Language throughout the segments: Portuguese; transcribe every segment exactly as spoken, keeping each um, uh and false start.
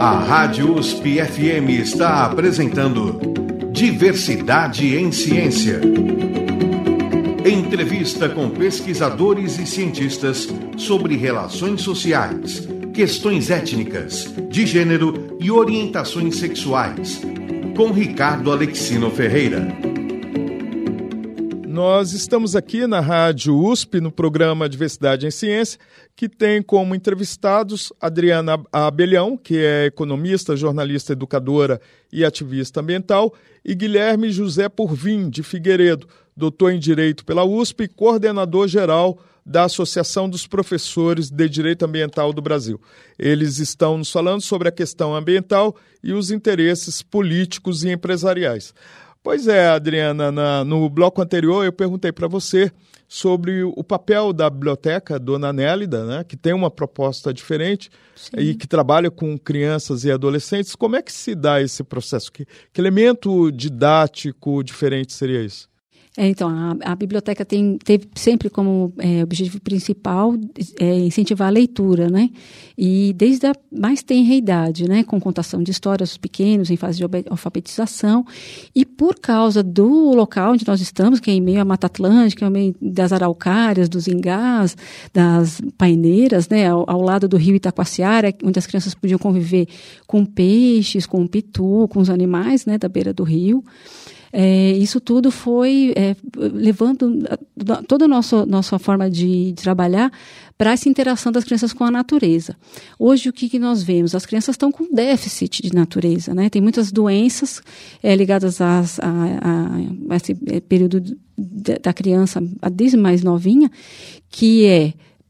A Rádio U S P F M está apresentando Diversidade em Ciência. Entrevista com pesquisadores e cientistas sobre relações sociais, questões étnicas, de gênero e orientações sexuais. Com Ricardo Alexino Ferreira. Nós estamos aqui na Rádio U S P, no programa Diversidade em Ciência, que tem como entrevistados Adriana Abelhão, que é economista, jornalista, educadora e ativista ambiental, e Guilherme José Porvim, de Figueiredo, doutor em Direito pela U S P e coordenador-geral da Associação dos Professores de Direito Ambiental do Brasil. Eles estão nos falando sobre a questão ambiental e os interesses políticos e empresariais. Pois é, Adriana, na, no bloco anterior eu perguntei para você sobre o papel da biblioteca Dona Nélida, né, que tem uma proposta diferente. Sim. E que trabalha com crianças e adolescentes. Como é que se dá esse processo? Que, que elemento didático diferente seria isso? É, então, a, a biblioteca tem, teve sempre como é, objetivo principal é, incentivar a leitura, né? E desde a mais tenra idade, né? Com contação de histórias aos pequenos, em fase de alfabetização. E por causa do local onde nós estamos, que é em meio à Mata Atlântica, em meio das araucárias, dos ingás, das paineiras, né? Ao, ao lado do rio Itacoaciara, onde as crianças podiam conviver com peixes, com pitu, com os animais, né? Da beira do rio. É, isso tudo foi é, levando a, toda a nossa, nossa forma de, de trabalhar para essa interação das crianças com a natureza. Hoje, o que, que nós vemos? As crianças estão com déficit de natureza, né? Tem muitas doenças é, ligadas às, a, a, a esse período de, da criança, desde mais novinha, que é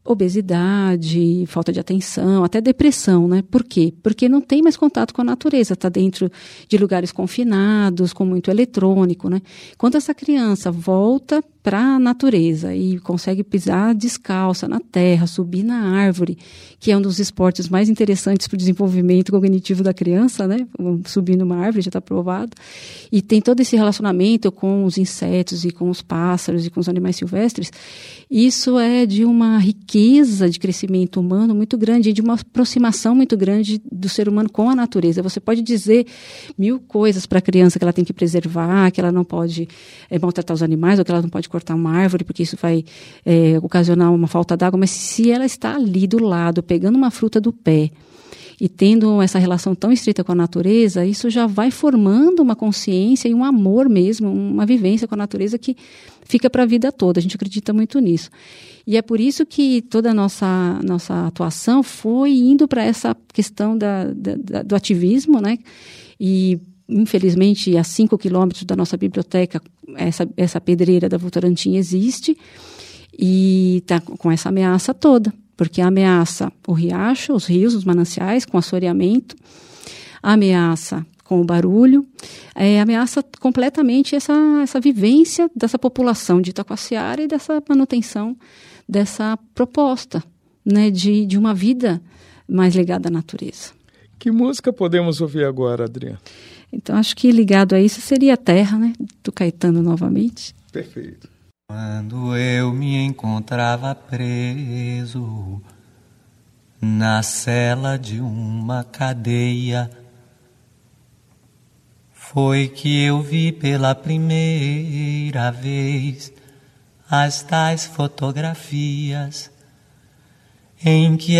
obesidade, falta de atenção, até depressão, né? Por quê? Porque não tem mais contato com a natureza, está dentro de lugares confinados, com muito eletrônico, né? Quando essa criança volta para a natureza e consegue pisar descalça na terra, subir na árvore, que é um dos esportes mais interessantes para o desenvolvimento cognitivo da criança, né? Subir numa árvore, já está provado. E tem todo esse relacionamento com os insetos e com os pássaros e com os animais silvestres. Isso é de uma riqueza de crescimento humano muito grande e de uma aproximação muito grande do ser humano com a natureza. Você pode dizer mil coisas para a criança que ela tem que preservar, que ela não pode é, maltratar os animais, ou que ela não pode cortar uma árvore, porque isso vai é, ocasionar uma falta d'água, mas se ela está ali do lado, pegando uma fruta do pé e tendo essa relação tão estreita com a natureza, isso já vai formando uma consciência e um amor mesmo, uma vivência com a natureza que fica para a vida toda. A gente acredita muito nisso. E é por isso que toda a nossa, nossa atuação foi indo para essa questão da, da, do ativismo, né? E infelizmente, a cinco quilômetros da nossa biblioteca, essa, essa pedreira da Votorantim existe e está com essa ameaça toda, porque ameaça o riacho, os rios, os mananciais, com assoreamento, ameaça com o barulho, é, ameaça completamente essa, essa vivência dessa população de Itacoaciara e dessa manutenção dessa proposta, né, de, de uma vida mais ligada à natureza. Que música podemos ouvir agora, Adriana? Então, acho que ligado a isso seria a Terra, né? Do Caetano novamente. Perfeito. Quando eu me encontrava preso na cela de uma cadeia, foi que eu vi pela primeira vez as tais fotografias em que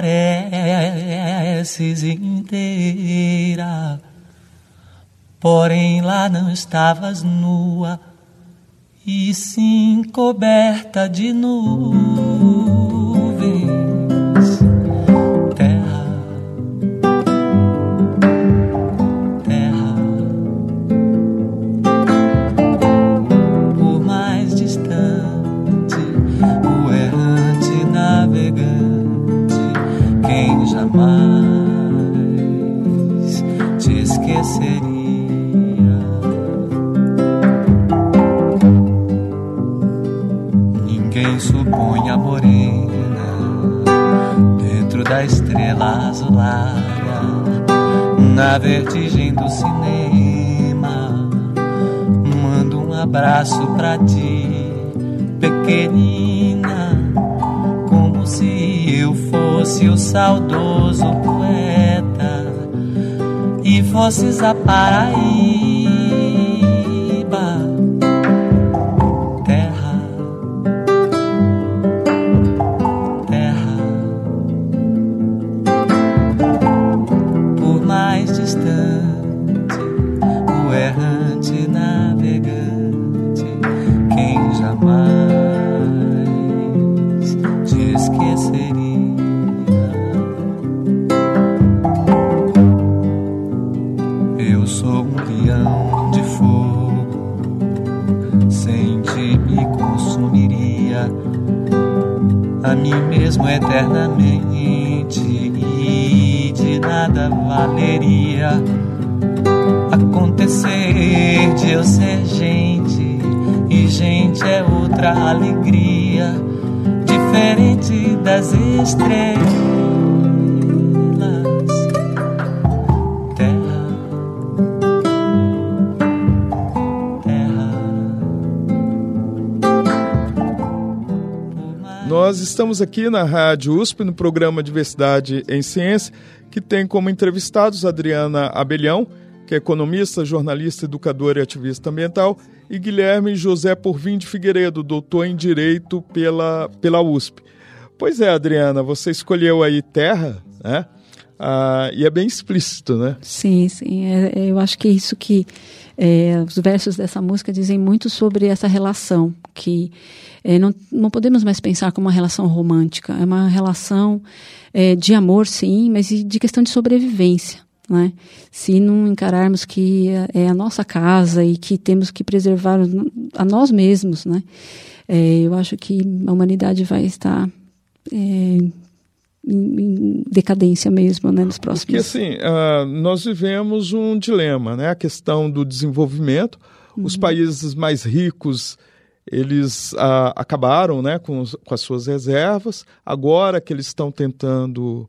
apareces inteira. Porém lá não estavas nua, e sim coberta de nuvens. Terra, terra, por mais distante, o errante navegante, quem jamais te esqueceria. Quem supõe a morena dentro da estrela azulada, na vertigem do cinema, mando um abraço pra ti, pequenina, como se eu fosse o saudoso poeta e fosses a Paraíba, terra, terra, por mais distante, o errante navegante, quem jamais te esqueceria. Eu sou um leão de fogo, sem ti me consumiria a mim mesmo eternamente, e de nada valeria acontecer de eu ser gente, e gente é outra alegria, diferente das estrelas. Nós estamos aqui na Rádio U S P, no programa Diversidade em Ciência, que tem como entrevistados Adriana Abelhão, que é economista, jornalista, educadora e ativista ambiental, e Guilherme José Porvim de Figueiredo, doutor em Direito pela, pela U S P. Pois é, Adriana, você escolheu aí terra, né? Ah, e é bem explícito, né? Sim, sim. É, é, eu acho que é isso que é, os versos dessa música dizem muito sobre essa relação, que é, não, não podemos mais pensar como uma relação romântica. É uma relação é, de amor, sim, mas de questão de sobrevivência, né? Se não encararmos que é a nossa casa e que temos que preservar a nós mesmos, né? É, eu acho que a humanidade vai estar é, Em, em decadência mesmo, né, nos próximos... Porque, assim, uh, nós vivemos um dilema, né? A questão do desenvolvimento. Uhum. Os países mais ricos, eles uh, acabaram, né, com, os, com as suas reservas. Agora que eles estão tentando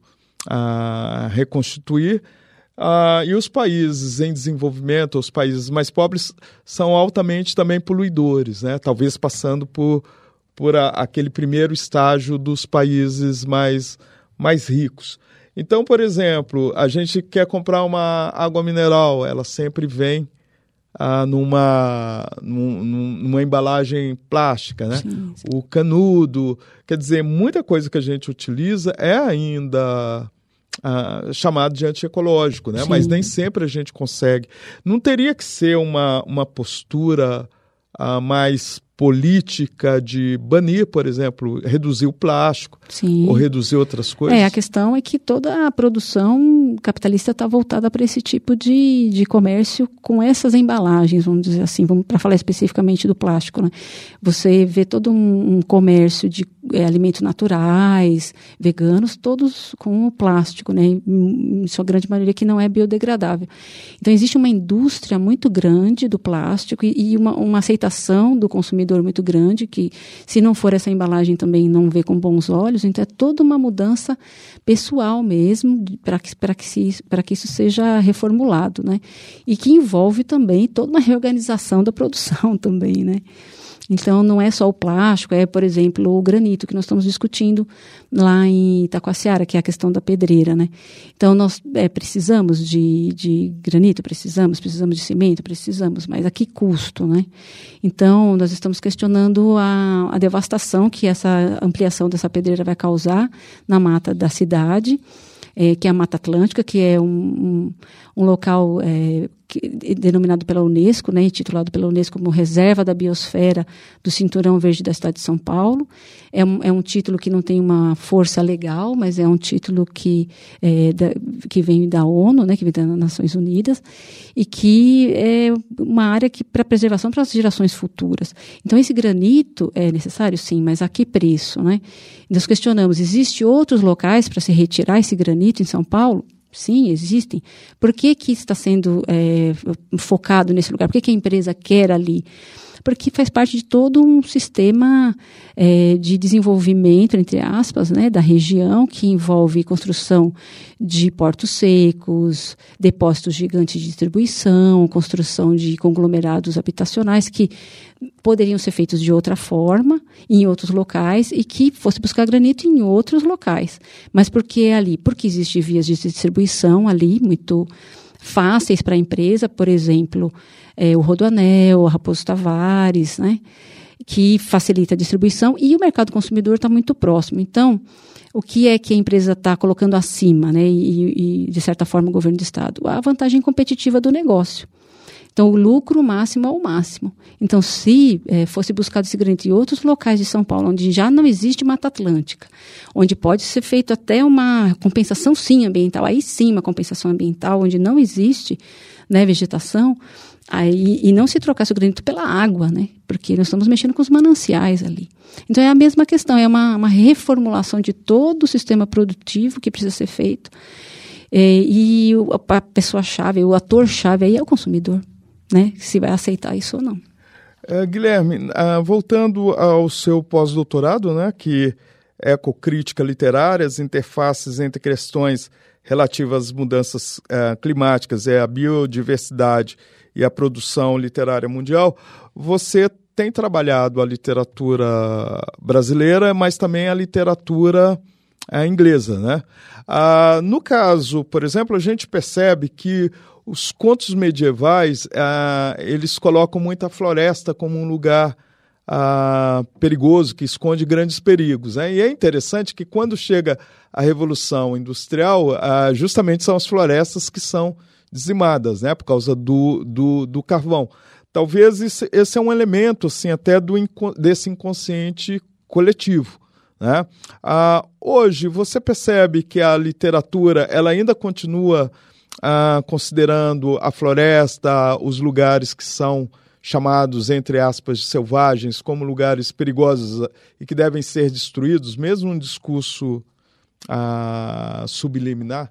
uh, reconstituir. Uh, e os países em desenvolvimento, os países mais pobres, são altamente também poluidores, né? Talvez passando por, por a, aquele primeiro estágio dos países mais... mais ricos. Então, por exemplo, a gente quer comprar uma água mineral, ela sempre vem ah, numa, num, numa embalagem plástica, né? Sim, sim. O canudo, quer dizer, muita coisa que a gente utiliza é ainda ah, chamado de antiecológico, né? Mas nem sempre a gente consegue. Não teria que ser uma, uma postura ah, mais política de banir, por exemplo, reduzir o plástico, sim, ou reduzir outras coisas? É, a questão é que toda a produção capitalista está voltada para esse tipo de, de comércio com essas embalagens, vamos dizer assim, vamos para falar especificamente do plástico, né? Você vê todo um, um comércio de é, alimentos naturais, veganos, todos com o plástico, né? Em, em sua grande maioria que não é biodegradável. Então, existe uma indústria muito grande do plástico e, e uma, uma aceitação do consumidor muito grande, que se não for essa embalagem também não vê com bons olhos. Então é toda uma mudança pessoal mesmo para que, para que, se, para que isso seja reformulado, né? E que envolve também toda uma reorganização da produção também, né? Então, não é só o plástico, é, por exemplo, o granito que nós estamos discutindo lá em Itacoatiara, que é a questão da pedreira, né? Então, nós é, precisamos de, de granito, precisamos, precisamos de cimento, precisamos, mas a que custo, né? Então, nós estamos questionando a, a devastação que essa ampliação dessa pedreira vai causar na mata da cidade, é, que é a Mata Atlântica, que é um, um, um local é, que, denominado pela Unesco, né, intitulado pela Unesco como Reserva da Biosfera do Cinturão Verde da cidade de São Paulo. É um, é um título que não tem uma força legal, mas é um título que, é, da, que vem da ONU, né, que vem das Nações Unidas, e que é uma área que, para preservação para as gerações futuras. Então, esse granito é necessário, sim, mas a que preço, né? Nós questionamos, existem outros locais para se retirar esse granito em São Paulo? Sim, existem. Por que que está sendo é, focado nesse lugar? Por que que a empresa quer ali? Porque faz parte de todo um sistema é, de desenvolvimento, entre aspas, né, da região, que envolve construção de portos secos, depósitos gigantes de distribuição, construção de conglomerados habitacionais que poderiam ser feitos de outra forma, em outros locais, e que fosse buscar granito em outros locais. Mas por que ali? Porque existem vias de distribuição ali, muito fáceis para a empresa, por exemplo, é, o Rodoanel, a Raposo Tavares, né, que facilita a distribuição, e o mercado consumidor está muito próximo. Então, o que é que a empresa está colocando acima, né, e, e, de certa forma, o governo do Estado? A vantagem competitiva do negócio. Então, o lucro máximo é o máximo. Então, se é, fosse buscado esse grande em outros locais de São Paulo, onde já não existe Mata Atlântica, onde pode ser feito até uma compensação, sim, ambiental, aí sim uma compensação ambiental, onde não existe, né, vegetação, aí, e não se trocasse o granito pela água, né, porque nós estamos mexendo com os mananciais ali. Então, é a mesma questão, é uma, uma reformulação de todo o sistema produtivo que precisa ser feito, é, e o, a pessoa-chave, o ator-chave aí é o consumidor, né, se vai aceitar isso ou não. É, Guilherme, ah, voltando ao seu pós-doutorado, né, que é ecocrítica literária, as interfaces entre questões relativas às mudanças ah, climáticas, é a biodiversidade e a produção literária mundial, você tem trabalhado a literatura brasileira, mas também a literatura ah, inglesa, né? Ah, no caso, por exemplo, a gente percebe que os contos medievais, ah, eles colocam muito a floresta como um lugar ah, perigoso, que esconde grandes perigos, né? E é interessante que quando chega a Revolução Industrial, ah, justamente são as florestas que são dizimadas, né? Por causa do, do, do carvão. Talvez esse, esse é um elemento assim, até do, desse inconsciente coletivo, né? Ah, hoje, você percebe que a literatura ela ainda continua Ah, considerando a floresta, os lugares que são chamados, entre aspas, de selvagens, como lugares perigosos e que devem ser destruídos, mesmo um discurso ah, subliminar?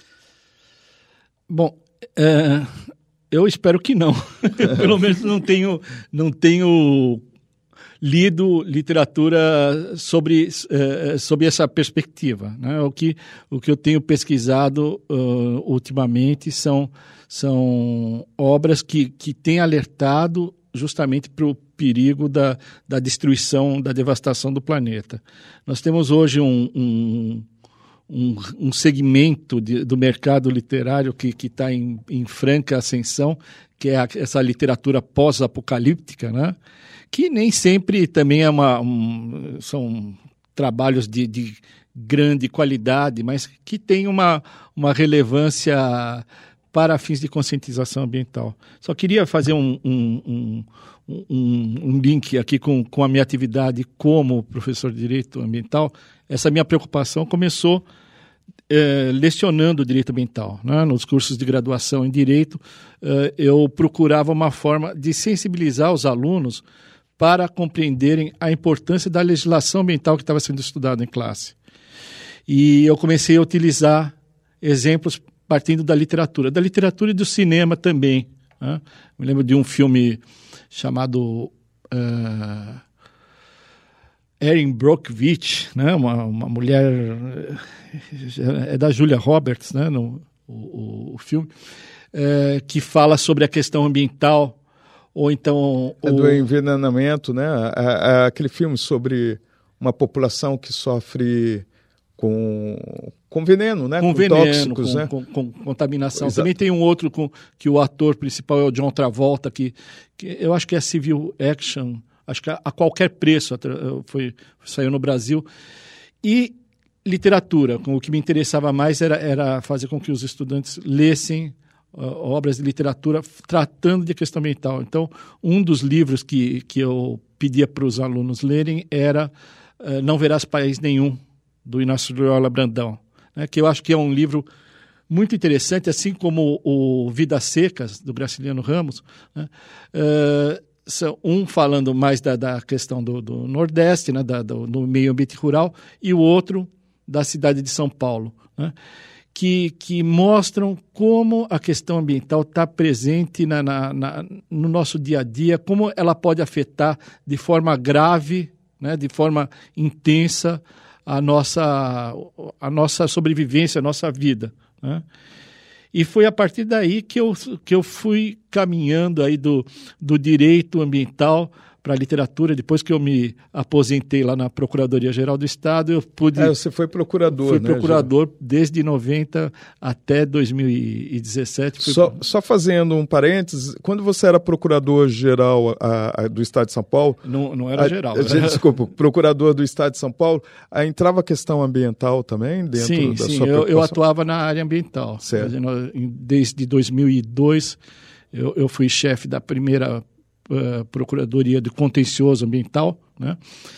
Bom, é, eu espero que não. Eu, pelo menos, não tenho, não tenho lido literatura sobre, uh, sobre essa perspectiva, né? O que, o que eu tenho pesquisado uh, ultimamente são, são obras que, que têm alertado justamente para o perigo da, da destruição, da devastação do planeta. Nós temos hoje um, um, um, um segmento de, do mercado literário que está em, em franca ascensão, que é a, essa literatura pós-apocalíptica, né? Que nem sempre também é uma, um, são trabalhos de, de grande qualidade, mas que tem uma, uma relevância para fins de conscientização ambiental. Só queria fazer um, um, um, um, um link aqui com, com a minha atividade como professor de Direito Ambiental. Essa minha preocupação começou eh, lecionando Direito Ambiental, né? Nos cursos de graduação em Direito, eh, eu procurava uma forma de sensibilizar os alunos para compreenderem a importância da legislação ambiental que estava sendo estudada em classe. E eu comecei a utilizar exemplos partindo da literatura, da literatura e do cinema também, né? Me lembro de um filme chamado uh, Erin Brockovich, né? uma, uma mulher, é da Julia Roberts, né? no, o, o filme, uh, que fala sobre a questão ambiental. Ou então... É do envenenamento, né? É, é aquele filme sobre uma população que sofre com, com veneno, né? Com, com veneno, tóxicos, com, né? Com, com, com contaminação. Exato. Também tem um outro com, que o ator principal é o John Travolta, que, que eu acho que é Civil Action, acho que a, a qualquer preço foi, saiu no Brasil. E literatura, o que me interessava mais era, era fazer com que os estudantes lessem obras de literatura tratando de questão ambiental. Então, um dos livros que, que eu pedia para os alunos lerem era uh, Não Verás País Nenhum, do Inácio Loyola Brandão, né, que eu acho que é um livro muito interessante, assim como o Vidas Secas, do Graciliano Ramos, né, uh, um falando mais da, da questão do, do Nordeste, né, da, do, do meio ambiente rural, e o outro da cidade de São Paulo, né? Que, que mostram como a questão ambiental está presente na, na, na, no nosso dia a dia, como ela pode afetar de forma grave, né, de forma intensa, a nossa, a nossa sobrevivência, a nossa vida, né? E foi a partir daí que eu, que eu fui caminhando aí do, do direito ambiental para a literatura. Depois que eu me aposentei lá na Procuradoria-Geral do Estado, eu pude... É, você foi procurador, Fui né, procurador já? Desde noventa até dois mil e dezessete. Fui... Só, só fazendo um parênteses, quando você era procurador-geral a, a, do Estado de São Paulo... Não, não era a, geral. A, desculpa, procurador do Estado de São Paulo, aí entrava a questão ambiental também dentro sim, da sim, sua eu, eu atuava na área ambiental. Certo. Desde dois mil e dois, eu, eu fui chefe da primeira uh, Procuradoria de Contencioso Ambiental, né?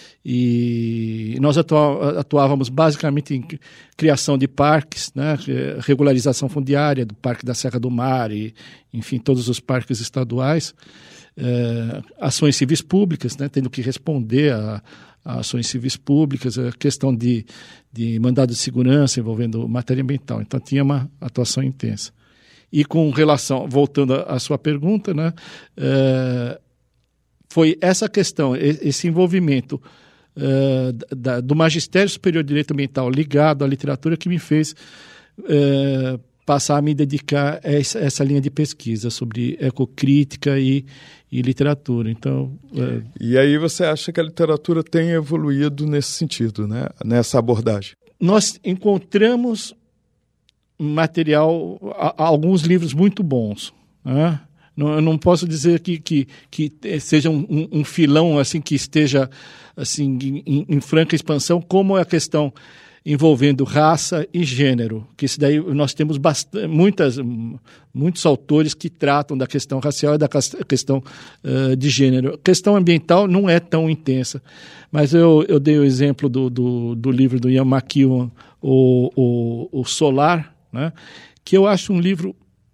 E nós atua, atuávamos basicamente em criação de parques, né? Regularização fundiária do Parque da Serra do Mar e, enfim, todos os parques estaduais, uh, ações civis públicas, né? Tendo que responder a ações civis públicas, a questão de, de mandado de segurança envolvendo matéria ambiental. Então, tinha uma atuação intensa. E com relação, voltando à sua pergunta, né, é, foi essa questão, esse envolvimento é, da, do Magistério Superior de Direito Ambiental ligado à literatura que me fez é, passar a me dedicar a essa, essa linha de pesquisa sobre ecocrítica e, e literatura. Então, é... E aí você acha que a literatura tem evoluído nesse sentido, né? Nessa abordagem? Nós encontramos material, alguns livros muito bons, né? Não, eu não posso dizer que, que, que seja um, um filão assim, que esteja assim, em, em franca expansão, como é a questão envolvendo raça e gênero, que isso daí nós temos bastante, muitas, muitos autores que tratam da questão racial e da questão uh, de gênero. A questão ambiental não é tão intensa, mas eu, eu dei o exemplo do, do, do livro do Ian McEwan, o, o, o Solar, né, que eu acho um livro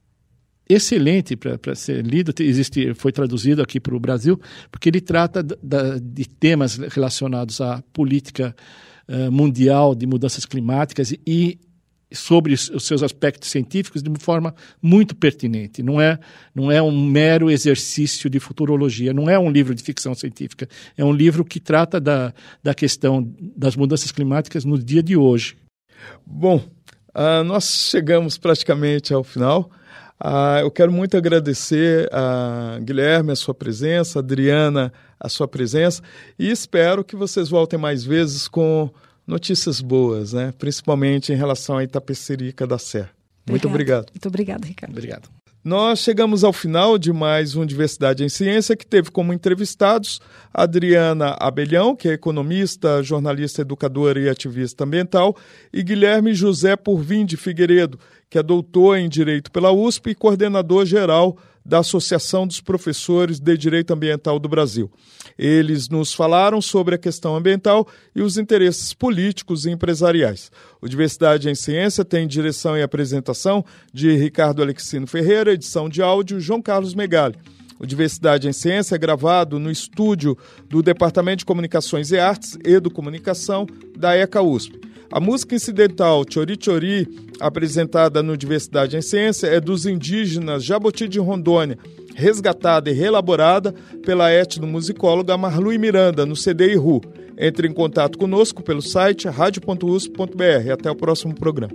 excelente para ser lido, existe, foi traduzido aqui para o Brasil, porque ele trata da, de temas relacionados à política uh, mundial de mudanças climáticas e sobre os seus aspectos científicos de uma forma muito pertinente. Não é, não é um mero exercício de futurologia, não é um livro de ficção científica, é um livro que trata da, da questão das mudanças climáticas no dia de hoje. Bom, uh, nós chegamos praticamente ao final. Uh, eu quero muito agradecer a Guilherme a sua presença, a Adriana a sua presença e espero que vocês voltem mais vezes com notícias boas, né? Principalmente em relação à Itapecerica da Serra. Muito obrigado. Muito obrigado, Ricardo. Obrigado. Nós chegamos ao final de mais um Diversidade em Ciência, que teve como entrevistados a Adriana Abelhão, que é economista, jornalista, educadora e ativista ambiental, e Guilherme José Purvim de Figueiredo, que é doutor em Direito pela U S P e coordenador geral da Associação dos Professores de Direito Ambiental do Brasil. Eles nos falaram sobre a questão ambiental e os interesses políticos e empresariais. O Diversidade em Ciência tem direção e apresentação de Ricardo Alexino Ferreira, edição de áudio João Carlos Megali. O Diversidade em Ciência é gravado no estúdio do Departamento de Comunicações e Artes, Educomunicação, da ECA U S P. A música incidental Chori Chori, apresentada no Diversidade em Ciência, é dos indígenas Jaboti de Rondônia, resgatada e reelaborada pela etnomusicóloga Marlui Miranda, no C D I R U. Entre em contato conosco pelo site rádio ponto u s p ponto b r. Até o próximo programa.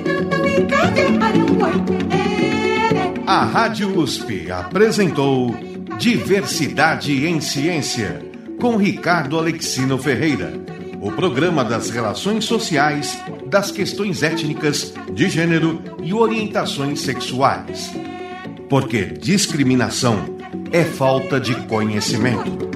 A Rádio U S P apresentou Diversidade em Ciência, com Ricardo Alexino Ferreira. O programa das relações sociais, das questões étnicas, de gênero e orientações sexuais. Porque discriminação é falta de conhecimento.